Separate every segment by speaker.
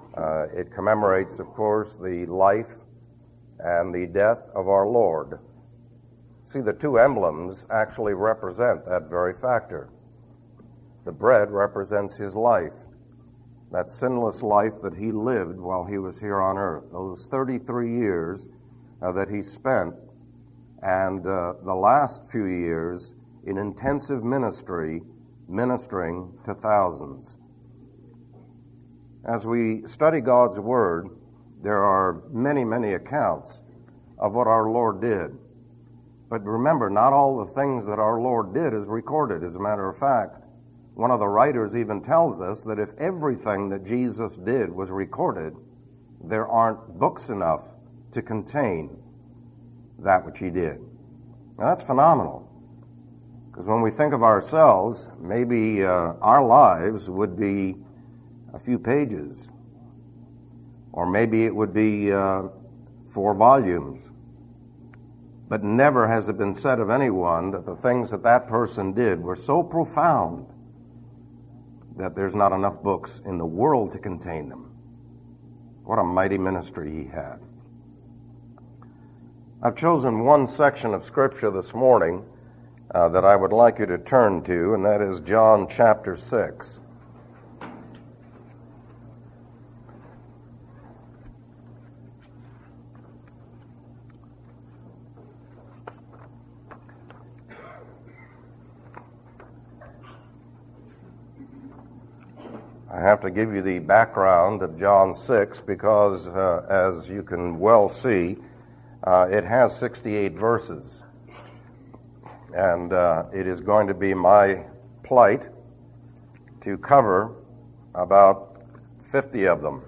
Speaker 1: It commemorates, of course, the life and the death of our Lord. See, the two emblems actually represent that very factor. The bread represents his life, that sinless life that he lived while he was here on earth, those 33 years that he spent, and the last few years in intensive ministry, ministering to thousands. As we study God's Word, there are many, many accounts of what our Lord did. But remember, not all the things that our Lord did is recorded. As a matter of fact, one of the writers even tells us that if everything that Jesus did was recorded, there aren't books enough to contain that which he did. Now that's phenomenal. Because when we think of ourselves, maybe our lives would be a few pages. Or maybe it would be 4 volumes. But never has it been said of anyone that the things that that person did were so profound that there's not enough books in the world to contain them. What a mighty ministry he had. I've chosen one section of Scripture this morning that I would like you to turn to, and that is John chapter 6. I have to give you the background of John 6 because, as you can well see, it has 68 verses. And it is going to be my plight to cover about 50 of them.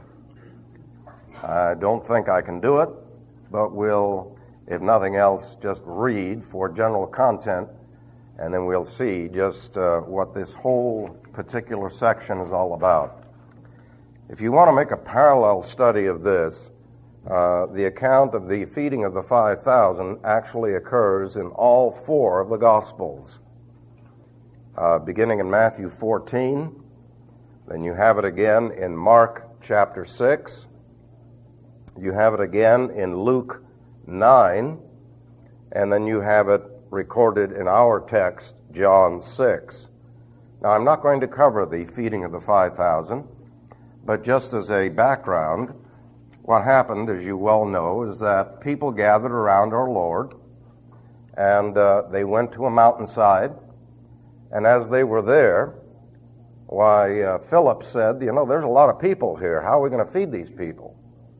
Speaker 1: I don't think I can do it, but we'll, if nothing else, just read for general content, and then we'll see just what this whole particular section is all about. If you want to make a parallel study of this, the account of the feeding of the 5,000 actually occurs in all 4 of the Gospels. Beginning in Matthew 14, then you have it again in Mark chapter 6, you have it again in Luke 9, and then you have it recorded in our text, John 6. Now, I'm not going to cover the feeding of the 5,000, but just as a background, what happened, as you well know, is that people gathered around our Lord, and they went to a mountainside, and as they were there, Philip said, there's a lot of people here. How are we going to feed these people?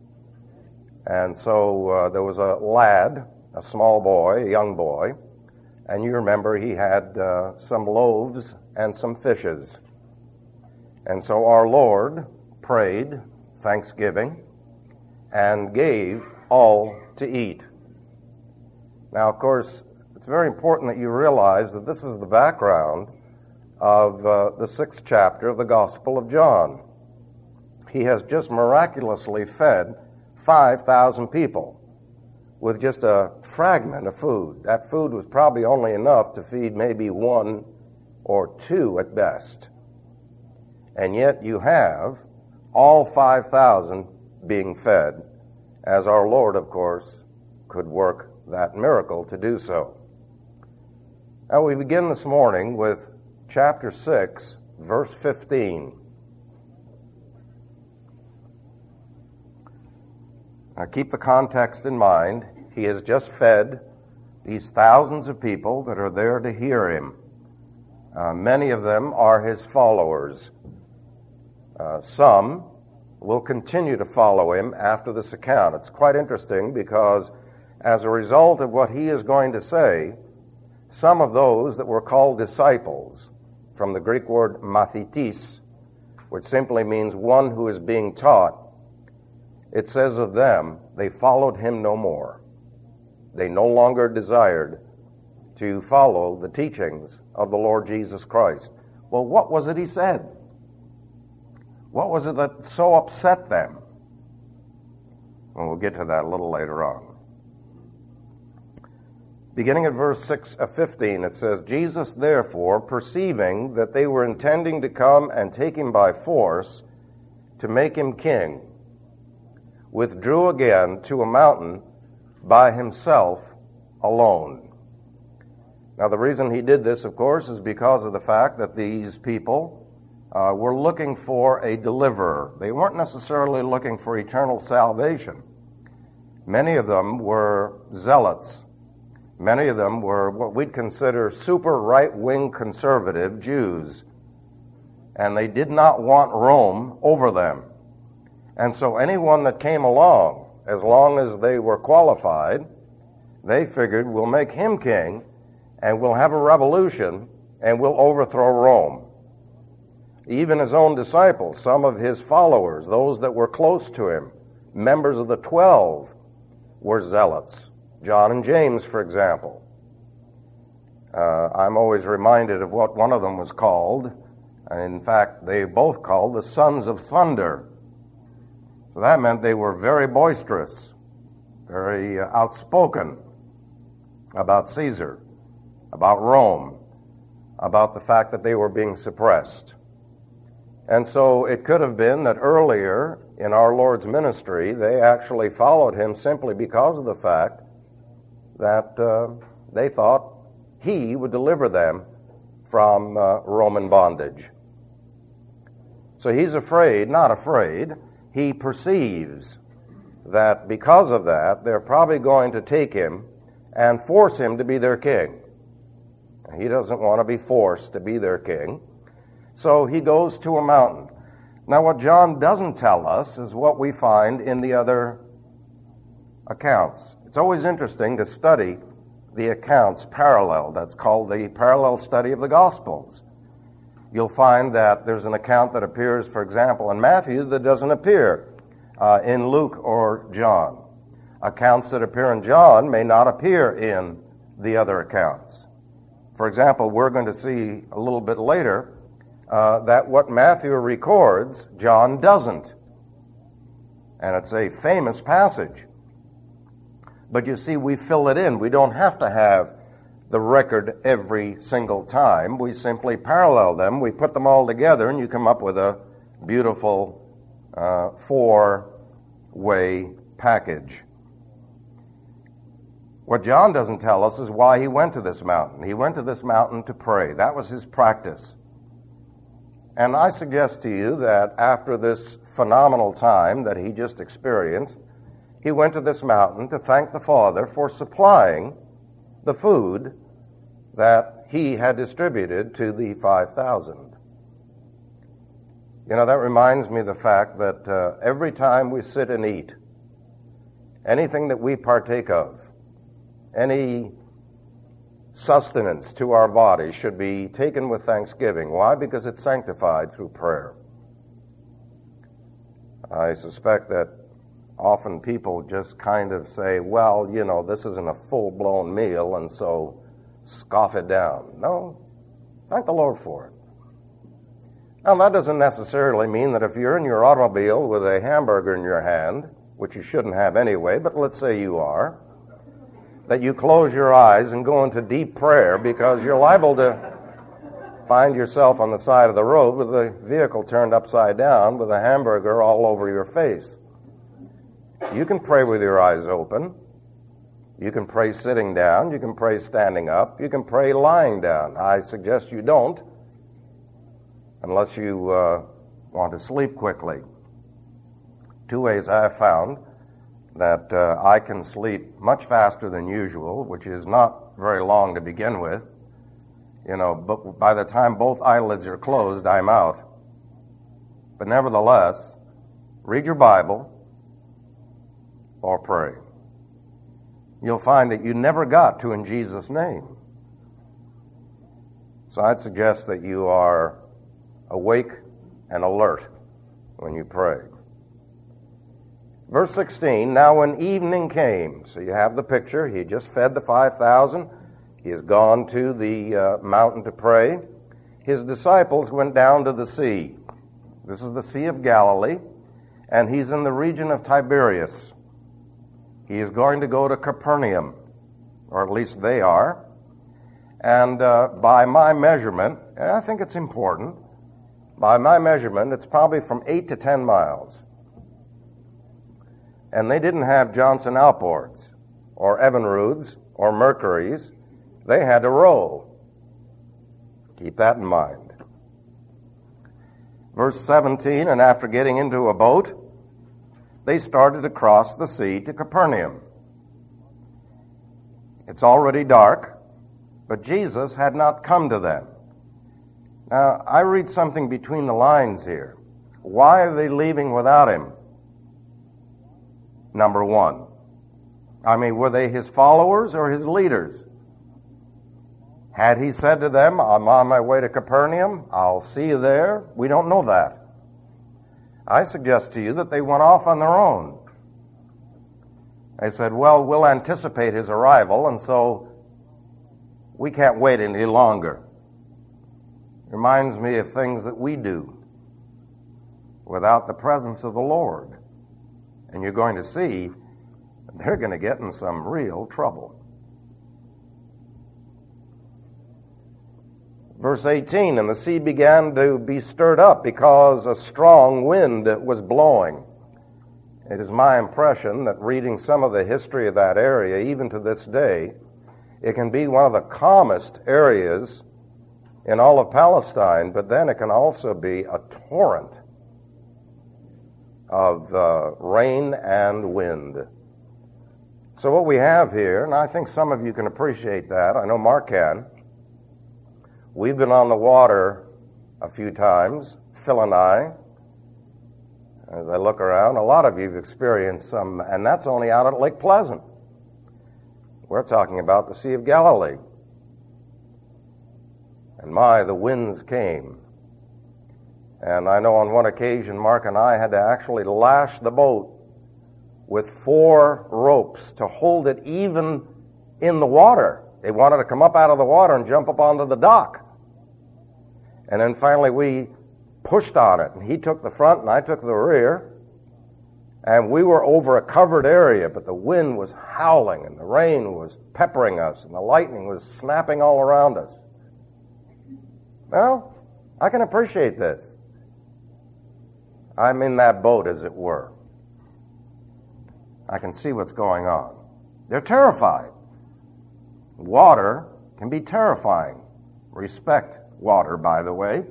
Speaker 1: And so there was a lad, a small boy, a young boy, and you remember he had some loaves and some fishes. And so our Lord prayed thanksgiving and gave all to eat. Now, of course, it's very important that you realize that this is the background of the 6th chapter of the Gospel of John. He has just miraculously fed 5,000 people with just a fragment of food. That food was probably only enough to feed maybe 1 or 2 at best. And yet you have all 5,000 being fed, as our Lord, of course, could work that miracle to do so. Now we begin this morning with chapter 6, verse 15. Now keep the context in mind. He has just fed these thousands of people that are there to hear him. Many of them are his followers. Some will continue to follow him after this account. It's quite interesting because as a result of what he is going to say, some of those that were called disciples, from the Greek word mathetes, which simply means one who is being taught, it says of them, they followed him no more. They no longer desired to follow the teachings of the Lord Jesus Christ. Well, what was it he said? What was it that so upset them? Well, we'll get to that a little later on. Beginning at verse 15, it says, Jesus, therefore, perceiving that they were intending to come and take him by force to make him king. withdrew again to a mountain by himself alone. Now, the reason he did this, of course, is because of the fact that these people were looking for a deliverer. They weren't necessarily looking for eternal salvation. Many of them were zealots. Many of them were what we'd consider super right-wing conservative Jews. And they did not want Rome over them. And so anyone that came along, as long as they were qualified, they figured, we'll make him king, and we'll have a revolution, and we'll overthrow Rome. Even his own disciples, some of his followers, those that were close to him, members of the 12, were zealots. John and James, for example. I'm always reminded of what one of them was called. In fact, they both called the sons of thunder. So that meant they were very boisterous, very outspoken about Caesar, about Rome, about the fact that they were being suppressed. And so it could have been that earlier in our Lord's ministry, they actually followed him simply because of the fact that they thought he would deliver them from Roman bondage. So he's afraid, not afraid. He perceives that because of that, they're probably going to take him and force him to be their king. He doesn't want to be forced to be their king. So he goes to a mountain. Now, what John doesn't tell us is what we find in the other accounts. It's always interesting to study the accounts parallel. That's called the parallel study of the Gospels. You'll find that there's an account that appears, for example, in Matthew that doesn't appear in Luke or John. Accounts that appear in John may not appear in the other accounts. For example, we're going to see a little bit later that what Matthew records, John doesn't. And it's a famous passage. But you see, we fill it in. We don't have to have the record every single time. We simply parallel them. We put them all together, and you come up with a beautiful four-way package. What John doesn't tell us is why he went to this mountain. He went to this mountain to pray. That was his practice. And I suggest to you that after this phenomenal time that he just experienced, he went to this mountain to thank the Father for supplying the food that he had distributed to the 5,000. You know, that reminds me of the fact that every time we sit and eat, anything that we partake of, any sustenance to our body should be taken with thanksgiving. Why? Because it's sanctified through prayer. I suspect that often people just kind of say, well, you know, this isn't a full-blown meal, and so scoff it down. No, thank the Lord for it. Now, that doesn't necessarily mean that if you're in your automobile with a hamburger in your hand, which you shouldn't have anyway, but let's say you are, that you close your eyes and go into deep prayer, because you're liable to find yourself on the side of the road with the vehicle turned upside down with a hamburger all over your face. You can pray with your eyes open. You can pray sitting down. You can pray standing up. You can pray lying down. I suggest you don't, unless you want to sleep quickly. Two ways I have found that I can sleep much faster than usual, which is not very long to begin with. You know, but by the time both eyelids are closed, I'm out. But nevertheless, read your Bible or pray. You'll find that you never got to in Jesus' name. So I'd suggest that you are awake and alert when you pray. Verse 16, now when evening came, so you have the picture, he just fed the 5,000, he has gone to the mountain to pray. His disciples went down to the sea. This is the Sea of Galilee, and he's in the region of Tiberias. He is going to go to Capernaum, or at least they are. And by my measurement, and I think it's important, by my measurement, it's probably from 8 to 10 miles. And they didn't have Johnson outboards or Evinrudes or Mercuries. They had to row. Keep that in mind. Verse 17, and after getting into a boat, they started to cross the sea to Capernaum. It's already dark, but Jesus had not come to them. Now, I read something between the lines here. Why are they leaving without him? Number one. I mean, were they his followers or his leaders? Had he said to them, I'm on my way to Capernaum, I'll see you there? We don't know that. I suggest to you that they went off on their own. They said, well, we'll anticipate his arrival, and so we can't wait any longer. Reminds me of things that we do without the presence of the Lord. And you're going to see they're going to get in some real trouble. Verse 18, and the sea began to be stirred up because a strong wind was blowing. It is my impression that reading some of the history of that area, even to this day, it can be one of the calmest areas in all of Palestine, but then it can also be a torrent of rain and wind. So what we have here, and I think some of you can appreciate that, I know Mark can, we've been on the water a few times, Phil and I. As I look around, a lot of you have experienced some, and that's only out at Lake Pleasant. We're talking about the Sea of Galilee. And the winds came. And I know on one occasion, Mark and I had to actually lash the boat with 4 ropes to hold it even in the water. They wanted to come up out of the water and jump up onto the dock. And then finally we pushed on it, and he took the front and I took the rear. And we were over a covered area, but the wind was howling and the rain was peppering us and the lightning was snapping all around us. Well, I can appreciate this. I'm in that boat, as it were. I can see what's going on. They're terrified. Water can be terrifying. Respect water, by the way.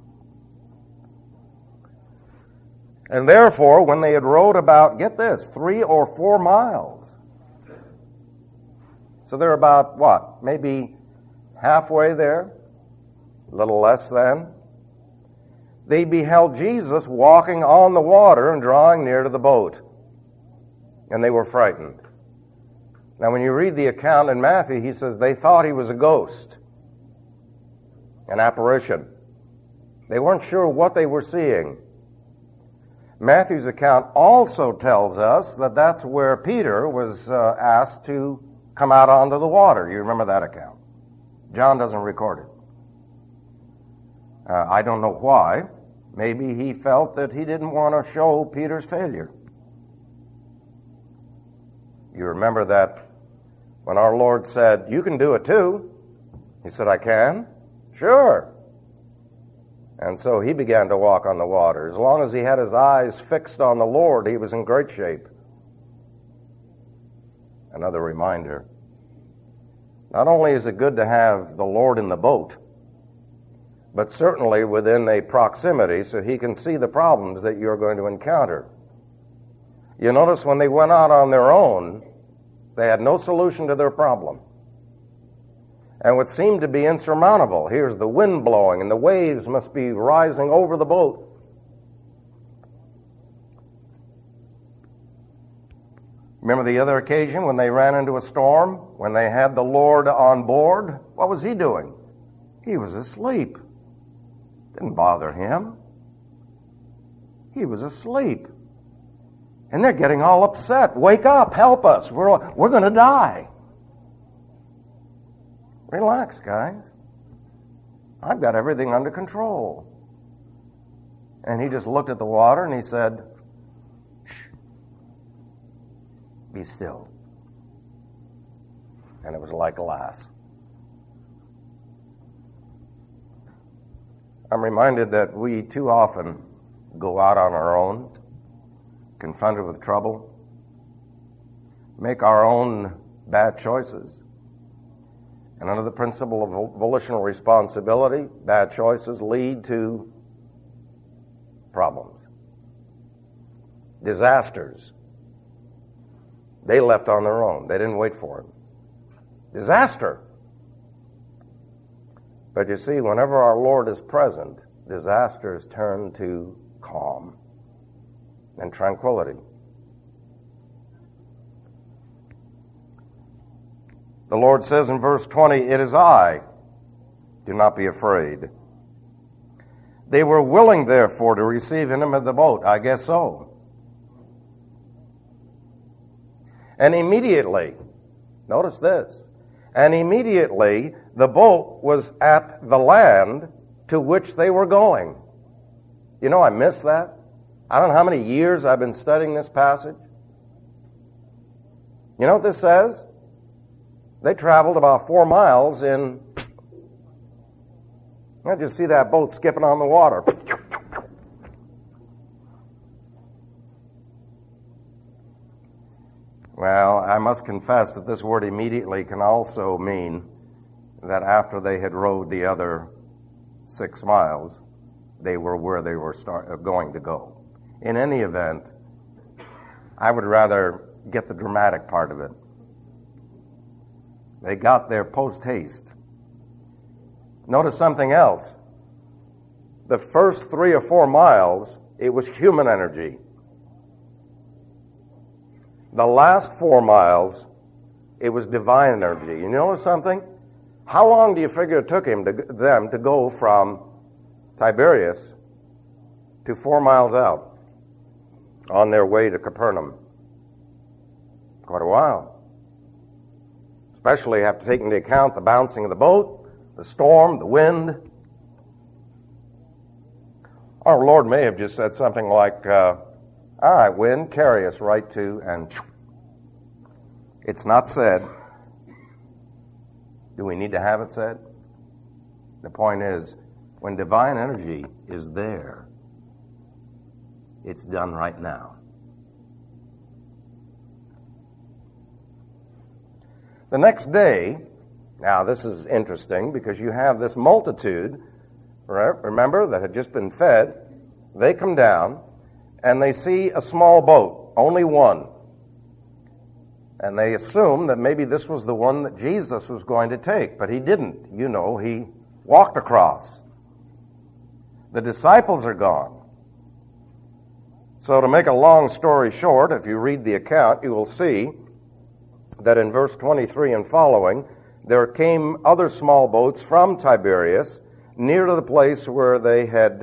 Speaker 1: And therefore, when they had rowed about, get this, 3 or 4 miles. So they're about, what, maybe halfway there? A little less than. They beheld Jesus walking on the water and drawing near to the boat. And they were frightened. Now, when you read the account in Matthew, he says they thought he was a ghost, an apparition. They weren't sure what they were seeing. Matthew's account also tells us that that's where Peter was asked to come out onto the water. You remember that account. John doesn't record it. I don't know why. Maybe he felt that he didn't want to show Peter's failure. You remember that when our Lord said, you can do it too. He said, I can? Sure. And so he began to walk on the water. As long as he had his eyes fixed on the Lord, he was in great shape. Another reminder. Not only is it good to have the Lord in the boat, but certainly within a proximity so he can see the problems that you're going to encounter. You notice when they went out on their own, they had no solution to their problem. And what seemed to be insurmountable, here's the wind blowing and the waves must be rising over the boat. Remember the other occasion when they ran into a storm, when they had the Lord on board? What was he doing? He was asleep. Didn't bother him. He was asleep. And they're getting all upset. Wake up, help us. We're going to die. Relax, guys. I've got everything under control. And he just looked at the water and he said, shh, be still. And it was like glass. I'm reminded that we too often go out on our own, confronted with trouble, make our own bad choices. And under the principle of volitional responsibility, bad choices lead to problems, disasters. They left on their own. They didn't wait for him. Disaster. But you see, whenever our Lord is present, disasters turn to calm and tranquility. The Lord says in verse 20, "It is I. Do not be afraid." They were willing, therefore, to receive him in the boat. I guess so. And immediately, notice this, and immediately the boat was at the land to which they were going. You know, I miss that. I don't know how many years I've been studying this passage. You know what this says? They traveled about 4 miles in... I just see that boat skipping on the water. Well, I must confess that this word immediately can also mean that after they had rowed the other 6 miles, they were where they were going to go. In any event, I would rather get the dramatic part of it. They got there post-haste. Notice something else. The first 3 or 4 miles, it was human energy. The last 4 miles, it was divine energy. You notice something? How long do you figure it took them to go from Tiberias to 4 miles out on their way to Capernaum? Quite a while. Especially after taking into account the bouncing of the boat, the storm, the wind. Our Lord may have just said something like, all right, wind, carry us right to, and it's not said. Do we need to have it said? The point is, when divine energy is there, it's done right now. The next day, now this is interesting because you have this multitude, remember, that had just been fed. They come down and they see a small boat, only one. And they assume that maybe this was the one that Jesus was going to take, but he didn't. You know, he walked across. The disciples are gone. So to make a long story short, if you read the account, you will see that in verse 23 and following, there came other small boats from Tiberias near to the place where they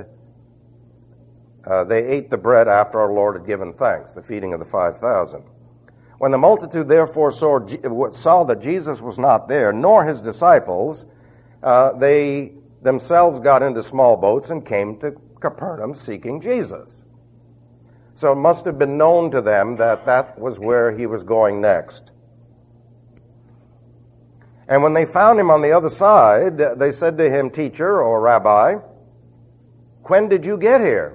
Speaker 1: ate the bread after our Lord had given thanks, the feeding of the 5,000. When the multitude therefore saw that Jesus was not there, nor his disciples, they themselves got into small boats and came to Capernaum seeking Jesus. So it must have been known to them that that was where he was going next. And when they found him on the other side, they said to him, "Teacher," or "Rabbi, when did you get here?"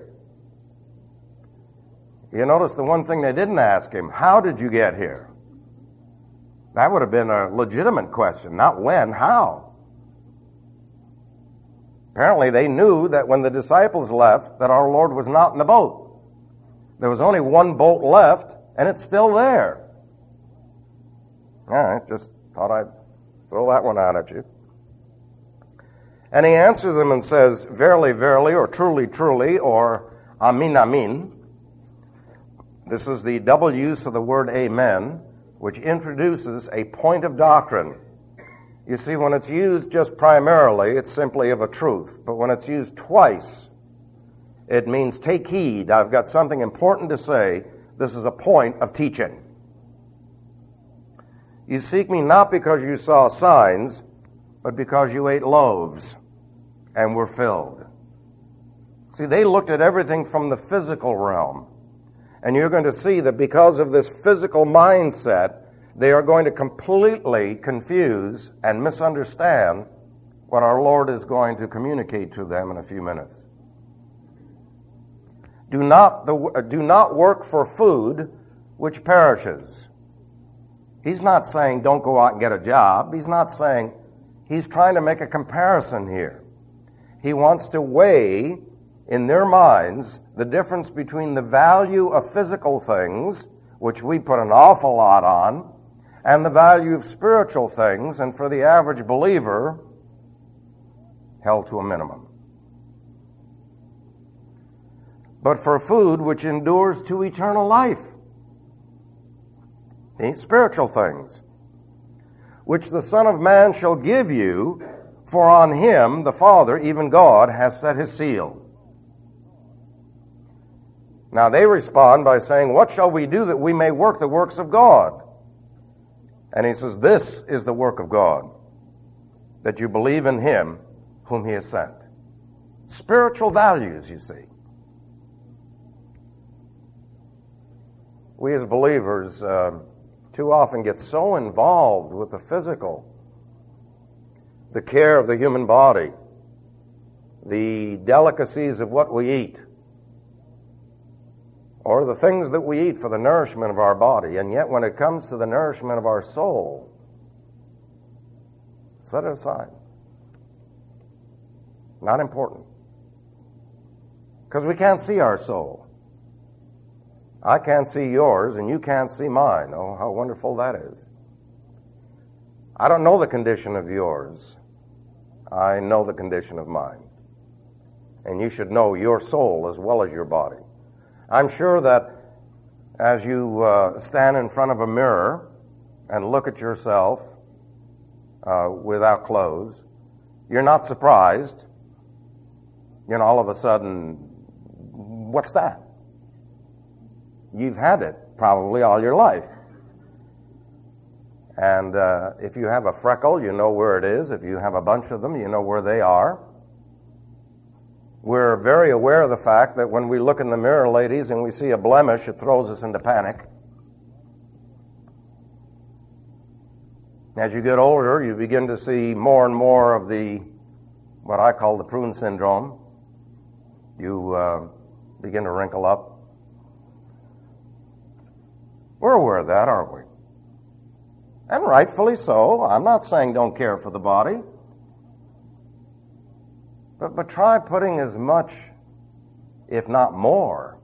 Speaker 1: You notice the one thing they didn't ask him, how did you get here? That would have been a legitimate question, not when, how. Apparently they knew that when the disciples left, that our Lord was not in the boat. There was only one boat left, and it's still there. All right, just thought I'd throw that one out at you. And he answers them and says, "Verily, verily," or "Truly, truly," or "Amin, amin." This is the double use of the word amen, which introduces a point of doctrine. You see, when it's used just primarily, it's simply of a truth. But when it's used twice, it means take heed. I've got something important to say. This is a point of teaching. You seek me not because you saw signs, but because you ate loaves and were filled. See, they looked at everything from the physical realm. And you're going to see that because of this physical mindset, they are going to completely confuse and misunderstand what our Lord is going to communicate to them in a few minutes. Do not work for food which perishes, He's not saying don't go out and get a job. He's not saying, he's trying to make a comparison here. He wants to weigh in their minds the difference between the value of physical things, which we put an awful lot on, and the value of spiritual things, and for the average believer, held to a minimum. But for food which endures to eternal life, these spiritual things, which the Son of Man shall give you, for on him, the Father, even God, has set his seal. Now they respond by saying, what shall we do that we may work the works of God? And he says, this is the work of God, that you believe in him whom he has sent. Spiritual values, you see. We as believers too often get so involved with the physical, the care of the human body, the delicacies of what we eat, or the things that we eat for the nourishment of our body. And yet when it comes to the nourishment of our soul, set it aside. Not important. Because we can't see our soul. I can't see yours, and you can't see mine. Oh, how wonderful that is. I don't know the condition of yours. I know the condition of mine. And you should know your soul as well as your body. I'm sure that as you stand in front of a mirror and look at yourself without clothes, you're not surprised. You know, all of a sudden, what's that? You've had it probably all your life. And if you have a freckle, you know where it is. If you have a bunch of them, you know where they are. We're very aware of the fact that when we look in the mirror, ladies, and we see a blemish, it throws us into panic. As you get older, you begin to see more and more of what I call the prune syndrome. You begin to wrinkle up. We're aware of that, aren't we? And rightfully so. I'm not saying don't care for the body. But try putting as much, if not more,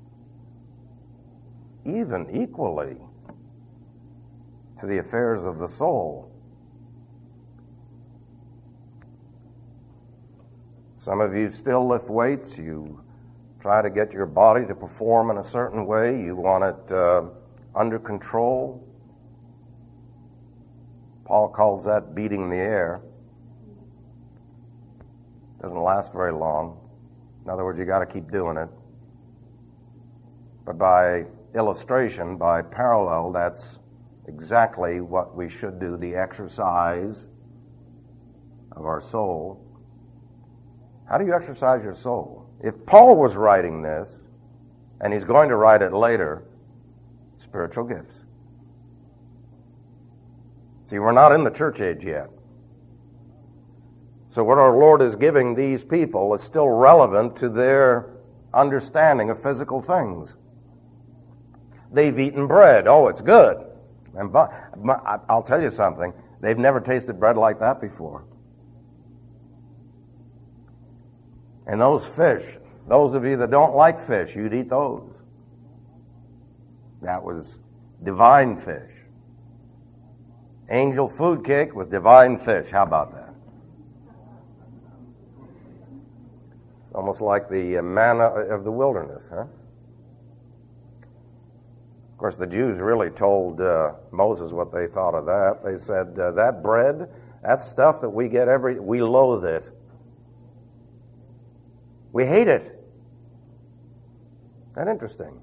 Speaker 1: even equally, to the affairs of the soul. Some of you still lift weights. You try to get your body to perform in a certain way. You want it under control. Paul calls that beating the air. Doesn't last very long. In other words, you got to keep doing it. But by illustration, by parallel, that's exactly what we should do, the exercise of our soul. How do you exercise your soul? If Paul was writing this, and he's going to write it later, spiritual gifts. See, we're not in the church age yet. So what our Lord is giving these people is still relevant to their understanding of physical things. They've eaten bread. Oh, it's good. And I'll tell you something. They've never tasted bread like that before. And those fish, those of you that don't like fish, you'd eat those. That was divine fish. Angel food cake with divine fish. How about that? It's almost like the manna of the wilderness, huh? Of course, the Jews really told Moses what they thought of that. They said, that bread, that stuff that we get we loathe it. We hate it. Isn't that interesting?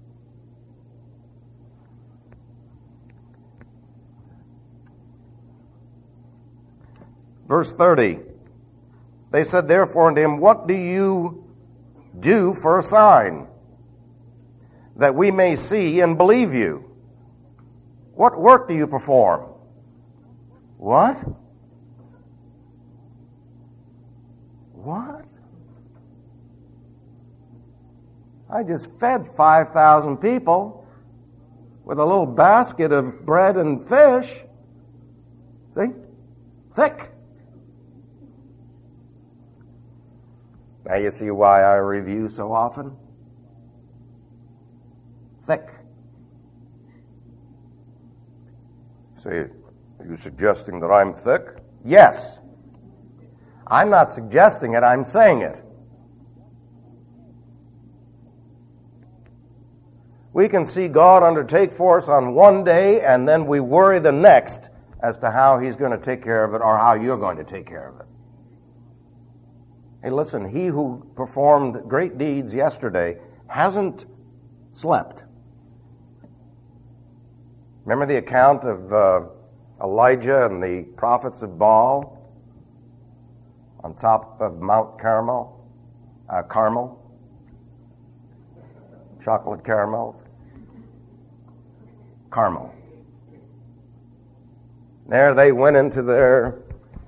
Speaker 1: Verse 30. They said, therefore, unto him, what do you do for a sign, that we may see and believe you? What work do you perform? What? What? I just fed 5,000 people. with a little basket of bread and fish. See? Thick. Now you see why I review so often? Thick. See, are you suggesting that I'm thick? Yes. I'm not suggesting it, I'm saying it. We can see God undertake for us on one day, and then we worry the next as to how He's going to take care of it or how you're going to take care of it. Hey, listen, He who performed great deeds yesterday hasn't slept. Remember the account of Elijah and the prophets of Baal on top of Mount Carmel? Chocolate caramels? Carmel. There they went into their...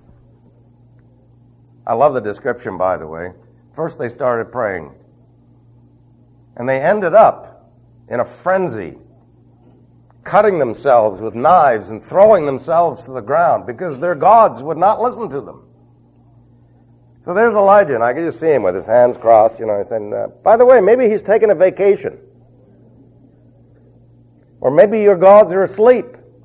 Speaker 1: I love the description, by the way. First they started praying. And they ended up in a frenzy, cutting themselves with knives and throwing themselves to the ground because their gods would not listen to them. So there's Elijah, and I can just see him with his hands crossed, saying, by the way, maybe he's taking a vacation. Or maybe your gods are asleep.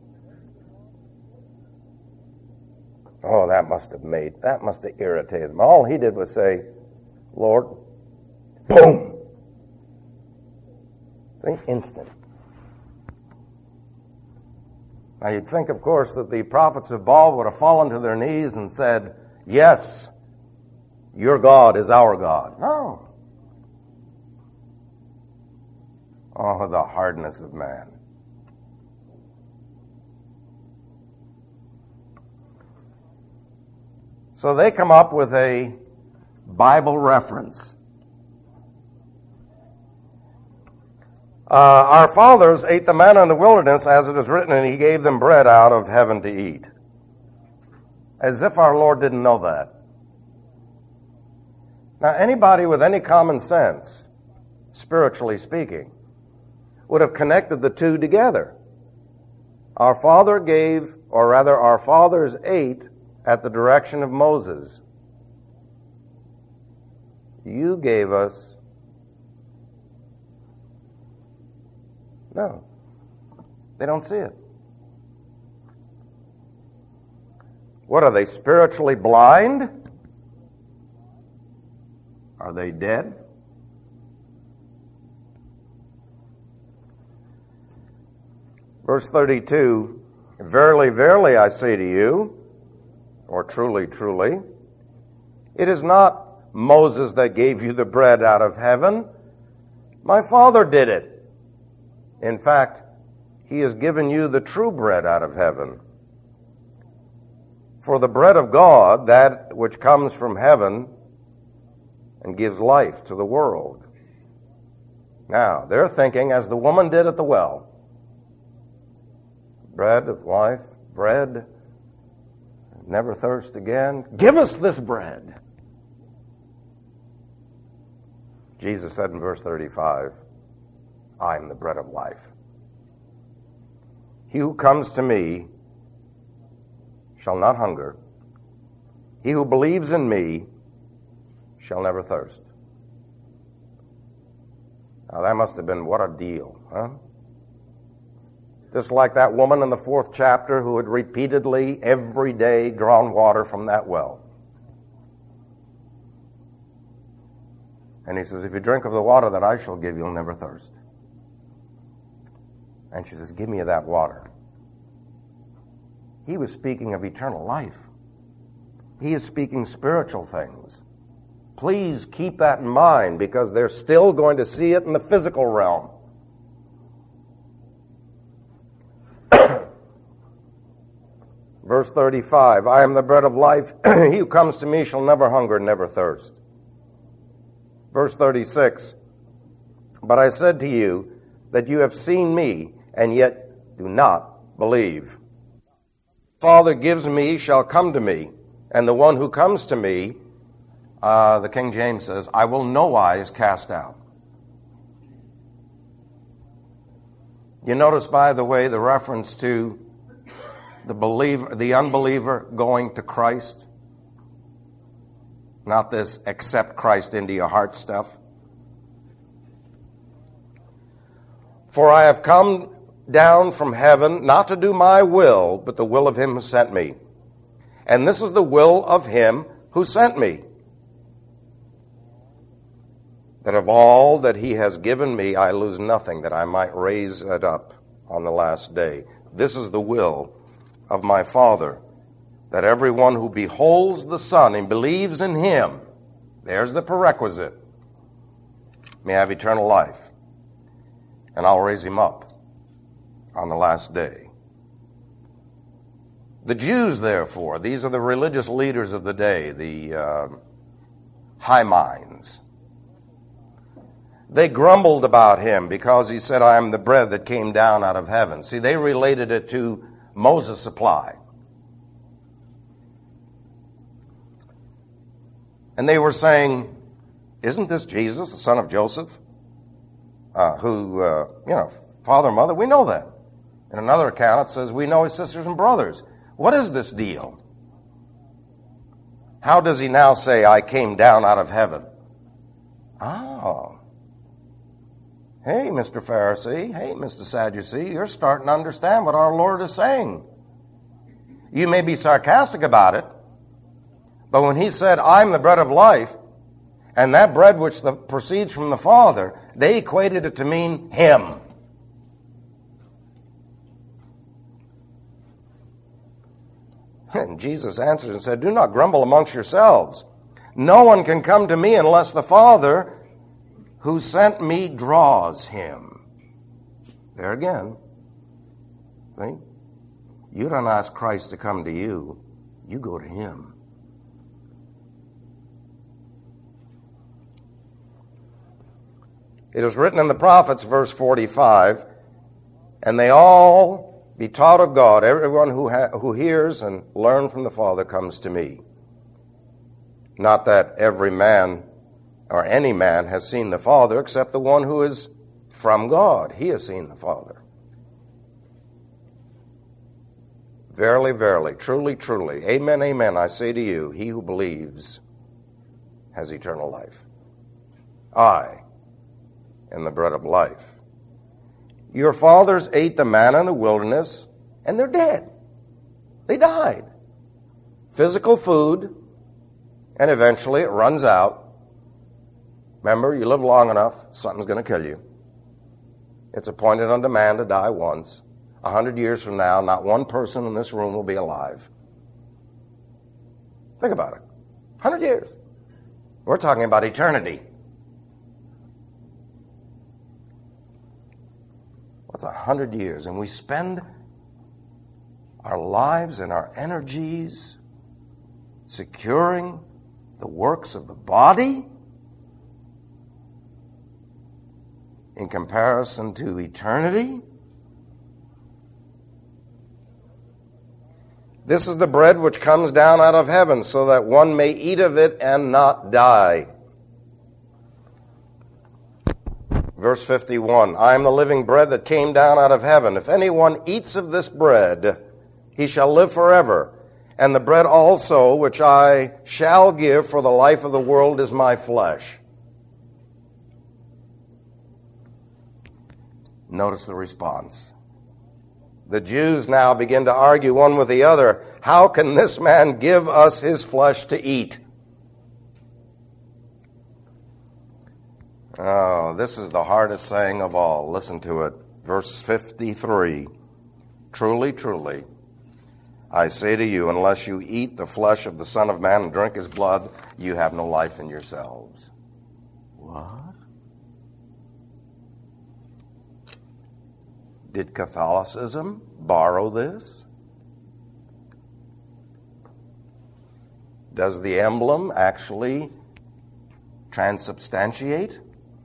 Speaker 1: Oh, that must have irritated him. All he did was say, Lord, boom. Instant. Now you'd think, of course, that the prophets of Baal would have fallen to their knees and said, yes, your God is our God. No. Oh, the hardness of man. So they come up with a Bible reference. Our fathers ate the manna in the wilderness, as it is written, and He gave them bread out of heaven to eat. As if our Lord didn't know that. Now, anybody with any common sense, spiritually speaking, would have connected the two together. Our father gave, or rather our fathers ate at the direction of Moses. You gave us. No, they don't see it. What are they, spiritually blind? Are they dead? Verse 32, verily, verily, I say to you, or truly, truly, it is not Moses that gave you the bread out of heaven. My Father did it. In fact, He has given you the true bread out of heaven. For the bread of God, that which comes from heaven and gives life to the world. Now, they're thinking as the woman did at the well. Bread of life, bread, never thirst again. Give us this bread. Jesus said in verse 35, I am the bread of life. He who comes to me shall not hunger. He who believes in me shall never thirst. Now that must have been what a deal, huh? Just like that woman in the 4th chapter who had repeatedly, every day, drawn water from that well. And He says, if you drink of the water that I shall give, you'll never thirst. And she says, give me that water. He was speaking of eternal life. He is speaking spiritual things. Please keep that in mind, because they're still going to see it in the physical realm. Verse 35, I am the bread of life. He who comes to me shall never hunger, never thirst. Verse 36, but I said to you that you have seen me, and yet do not believe. Father gives me shall come to me, and the one who comes to me, the King James says, I will no wise cast out. You notice, by the way, the reference to the unbeliever going to Christ? Not this accept Christ into your heart stuff. For I have come down from heaven not to do my will, but the will of him who sent me. And this is the will of him who sent me, that of all that he has given me I lose nothing, that I might raise it up on the last day. This is the will of my Father, that everyone who beholds the Son and believes in him, there's the prerequisite, may have eternal life, and I'll raise him up on the last day. The Jews, therefore, these are the religious leaders of the day, the high minds. They grumbled about him because he said, I am the bread that came down out of heaven. See, they related it to Moses' supply. And they were saying, isn't this Jesus, the son of Joseph, father and mother? We know that. In another account, it says, we know his sisters and brothers. What is this deal? How does he now say, I came down out of heaven? Oh. Hey, Mr. Pharisee. Hey, Mr. Sadducee. You're starting to understand what our Lord is saying. You may be sarcastic about it, but when he said, I'm the bread of life, and that bread which proceeds from the Father, they equated it to mean him. And Jesus answered and said, do not grumble amongst yourselves. No one can come to me unless the Father who sent me draws him. There again. See? You don't ask Christ to come to you. You go to him. It is written in the prophets, verse 45, and they all be taught of God. Everyone who hears and learns from the Father comes to me. Not that every man or any man has seen the Father except the one who is from God. He has seen the Father. Verily, verily, truly, truly, amen, amen, I say to you, he who believes has eternal life. I am the bread of life. Your fathers ate the manna in the wilderness, and they're dead. They died. Physical food, and eventually it runs out. Remember, you live long enough, something's going to kill you. It's appointed unto man to die once. 100 years from now, not one person in this room will be alive. Think about it. 100 years. We're talking about eternity. What's 100 years? And we spend our lives and our energies securing the works of the body in comparison to eternity? This is the bread which comes down out of heaven, so that one may eat of it and not die. Verse 51, I am the living bread that came down out of heaven. If anyone eats of this bread, he shall live forever. And the bread also, which I shall give for the life of the world, is my flesh. Notice the response. The Jews now begin to argue one with the other. How can this man give us his flesh to eat? Oh, this is the hardest saying of all. Listen to it. Verse 53. Truly, truly, I say to you, unless you eat the flesh of the Son of Man and drink his blood, you have no life in yourselves. What? Did Catholicism borrow this? Does the emblem actually transubstantiate?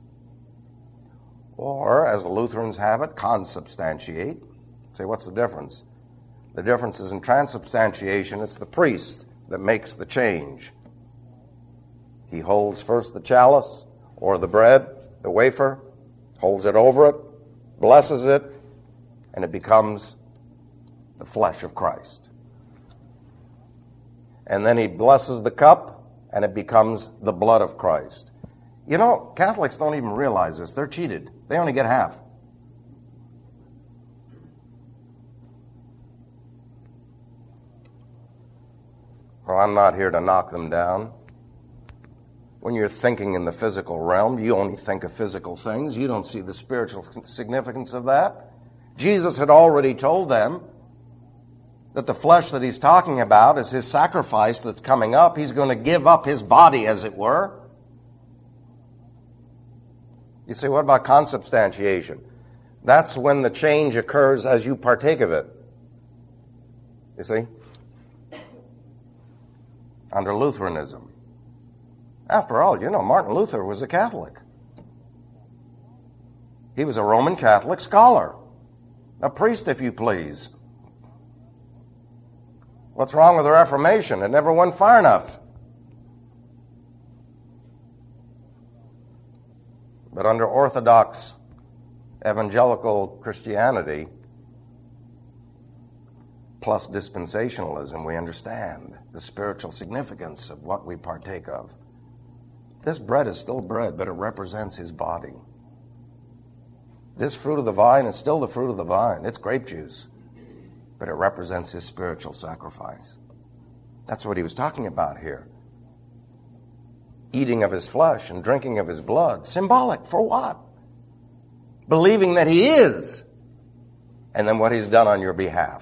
Speaker 1: Or, as the Lutherans have it, consubstantiate? Say, what's the difference? The difference is in transubstantiation, it's the priest that makes the change. He holds first the chalice or the bread, the wafer, holds it over it, blesses it, and it becomes the flesh of Christ. And then he blesses the cup, and it becomes the blood of Christ. You know, Catholics don't even realize this. They're cheated. They only get half. Well, I'm not here to knock them down. When you're thinking in the physical realm, you only think of physical things. You don't see the spiritual significance of that. Jesus had already told them that the flesh that he's talking about is his sacrifice that's coming up. He's going to give up his body, as it were. You say, what about consubstantiation? That's when the change occurs as you partake of it. You see? Under Lutheranism. After all, you know, Martin Luther was a Catholic. He was a Roman Catholic scholar. A priest, if you please. What's wrong with the Reformation? It never went far enough. But under Orthodox evangelical Christianity, plus dispensationalism, we understand the spiritual significance of what we partake of. This bread is still bread, but it represents his body. This fruit of the vine is still the fruit of the vine. It's grape juice, but it represents his spiritual sacrifice. That's what he was talking about here. Eating of his flesh and drinking of his blood. Symbolic for what? Believing that he is, and then what he's done on your behalf.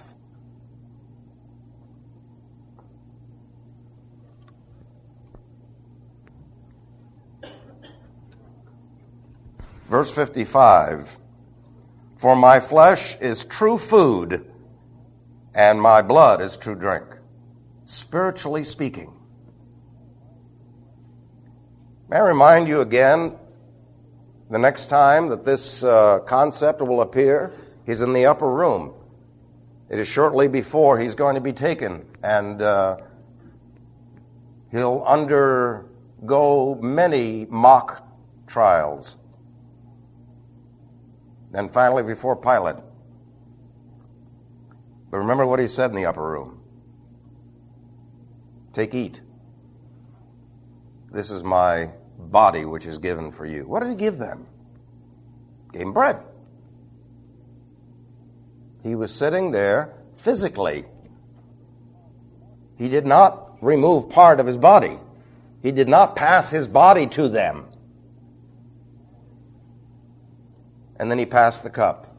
Speaker 1: Verse 55, for my flesh is true food, and my blood is true drink. Spiritually speaking. May I remind you again, the next time that this concept will appear, he's in the upper room. It is shortly before he's going to be taken, and he'll undergo many mock trials. Then finally before Pilate. But remember what he said in the upper room. Take, eat. This is my body which is given for you. What did he give them? Gave them bread. He was sitting there physically. He did not remove part of his body. He did not pass his body to them. And then he passed the cup.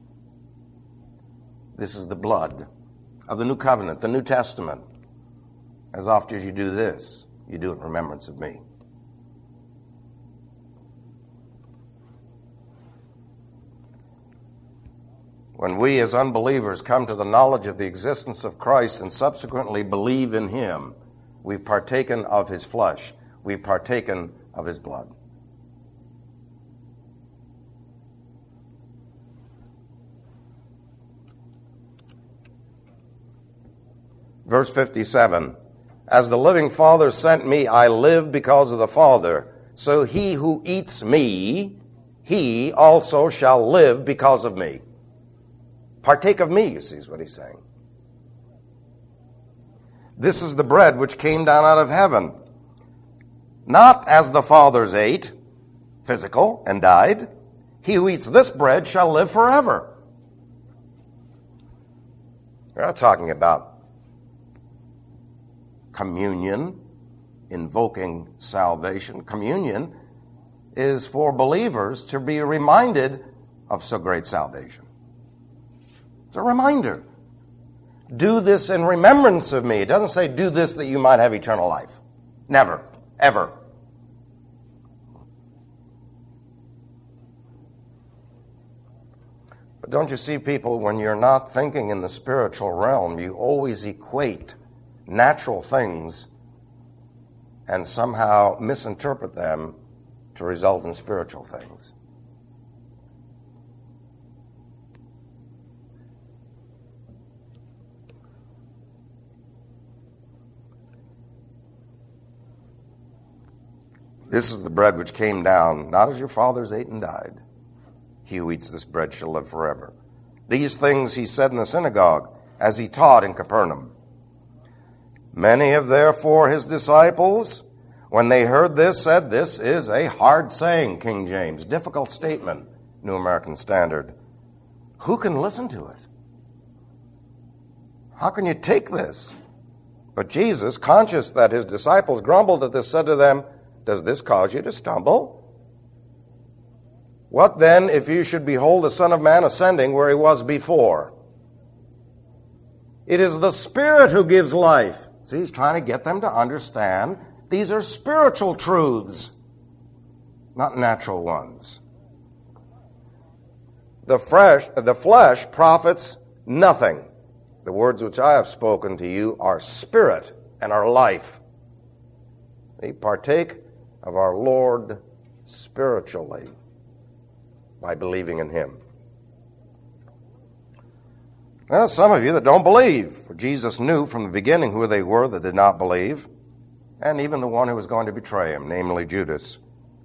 Speaker 1: This is the blood of the new covenant, the New Testament. As often as you do this, you do it in remembrance of me. When we as unbelievers come to the knowledge of the existence of Christ and subsequently believe in him, we've partaken of his flesh. We've partaken of his blood. Verse 57, as the living Father sent me, I live because of the Father. So he who eats me, he also shall live because of me. Partake of me, you see, is what he's saying. This is the bread which came down out of heaven. Not as the fathers ate, physical, and died. He who eats this bread shall live forever. We're not talking about communion, invoking salvation. Communion is for believers to be reminded of so great salvation. It's a reminder. Do this in remembrance of me. It doesn't say do this that you might have eternal life. Never, ever. But don't you see, people, when you're not thinking in the spiritual realm, you always equate natural things and somehow misinterpret them to result in spiritual things. This is the bread which came down, not as your fathers ate and died. He who eats this bread shall live forever. These things he said in the synagogue, as he taught in Capernaum. Many of therefore his disciples, when they heard this, said, "This is a hard saying," King James. Difficult statement, New American Standard. Who can listen to it? How can you take this? But Jesus, conscious that his disciples grumbled at this, said to them, "Does this cause you to stumble? What then if you should behold the Son of Man ascending where he was before? It is the Spirit who gives life." See, he's trying to get them to understand these are spiritual truths, not natural ones. The flesh profits nothing. The words which I have spoken to you are spirit and are life. They partake of our Lord spiritually by believing in him. Well, some of you that don't believe, for Jesus knew from the beginning who they were that did not believe, and even the one who was going to betray him, namely Judas.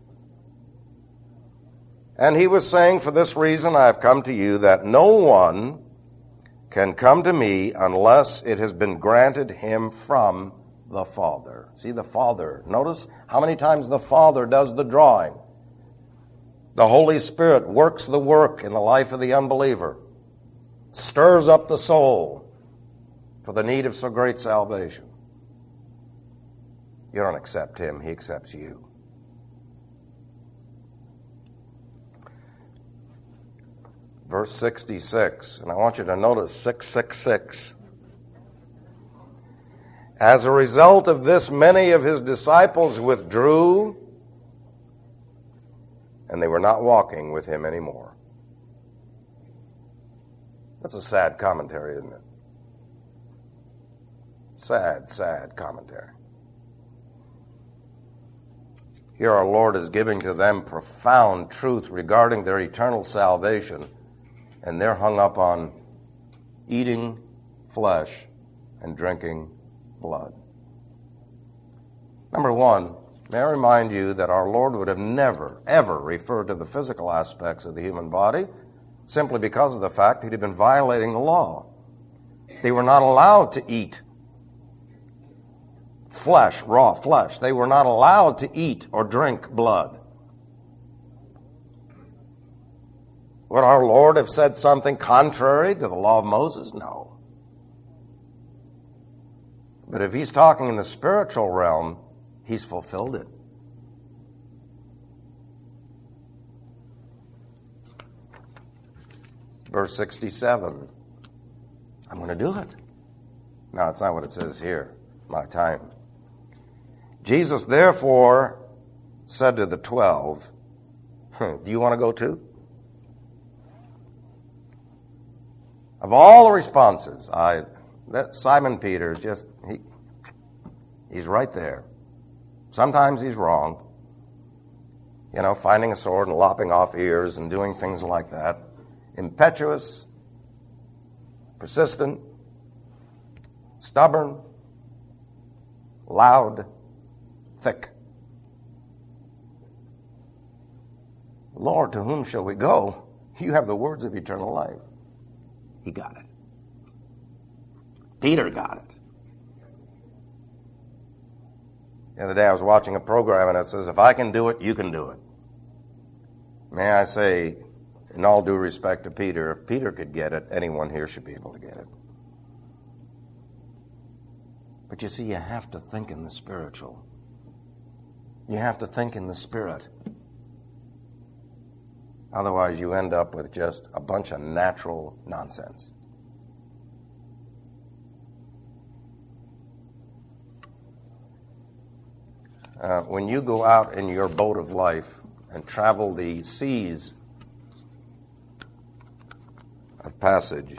Speaker 1: And he was saying, "For this reason I have come to you, that no one can come to me unless it has been granted him from the Father." See, the Father. Notice how many times the Father does the drawing. The Holy Spirit works the work in the life of the unbeliever, stirs up the soul for the need of so great salvation. You don't accept him, he accepts you. Verse 66, and I want you to notice 666. As a result of this, many of his disciples withdrew, and they were not walking with him anymore. That's a sad commentary, isn't it? Sad, sad commentary. Here our Lord is giving to them profound truth regarding their eternal salvation, and they're hung up on eating flesh and drinking blood. Number one, may I remind you that our Lord would have never, ever referred to the physical aspects of the human body simply because of the fact that he'd been violating the law. They were not allowed to eat flesh, raw flesh. They were not allowed to eat or drink blood. Would our Lord have said something contrary to the law of Moses? No. But if he's talking in the spiritual realm, he's fulfilled it. Verse 67. I'm going to do it. No, it's not what it says here. My time. Jesus therefore said to the 12, "Do you want to go too?" Of all the responses, that Simon Peter is just, he's right there. Sometimes he's wrong. You know, finding a sword and lopping off ears and doing things like that. Impetuous, persistent, stubborn, loud, thick. Lord, to whom shall we go? You have the words of eternal life. He got it. Peter got it. The other day I was watching a program and it says, if I can do it, you can do it. May I say, in all due respect to Peter, if Peter could get it, anyone here should be able to get it. But you see, you have to think in the spiritual. You have to think in the spirit. Otherwise, you end up with just a bunch of natural nonsense. When you go out in your boat of life and travel the seas of passage,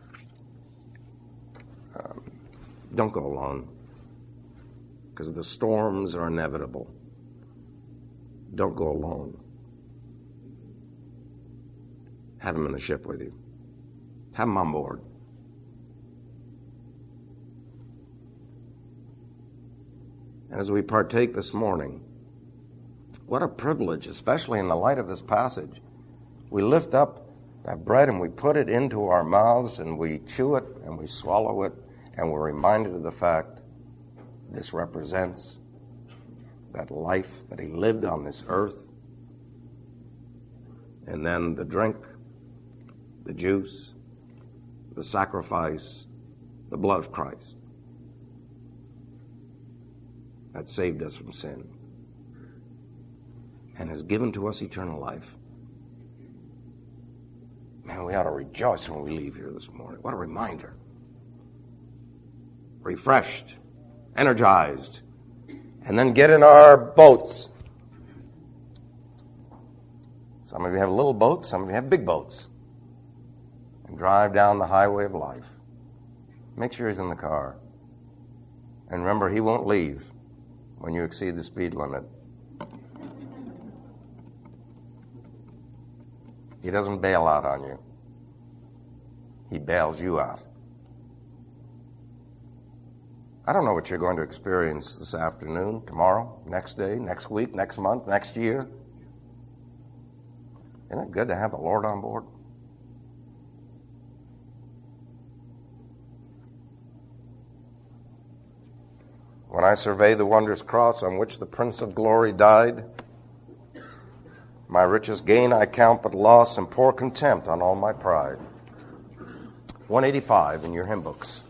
Speaker 1: don't go alone, because the storms are inevitable. Don't go alone. Have them in the ship with you. Have them on board. And as we partake this morning, what a privilege, especially in the light of this passage. We lift up that bread and we put it into our mouths and we chew it and we swallow it and we're reminded of the fact this represents that life that he lived on this earth. And then the drink, the juice, the sacrifice, the blood of Christ that saved us from sin and has given to us eternal life. Man, we ought to rejoice when we leave here this morning. What a reminder. Refreshed, energized, and then get in our boats. Some of you have little boats, some of you have big boats, and drive down the highway of life. Make sure he's in the car. And remember, he won't leave when you exceed the speed limit. He doesn't bail out on you. He bails you out. I don't know what you're going to experience this afternoon, tomorrow, next day, next week, next month, next year. Isn't it good to have the Lord on board? When I survey the wondrous cross on which the Prince of Glory died, my richest gain I count but loss and pour contempt on all my pride. 185 in your hymn books.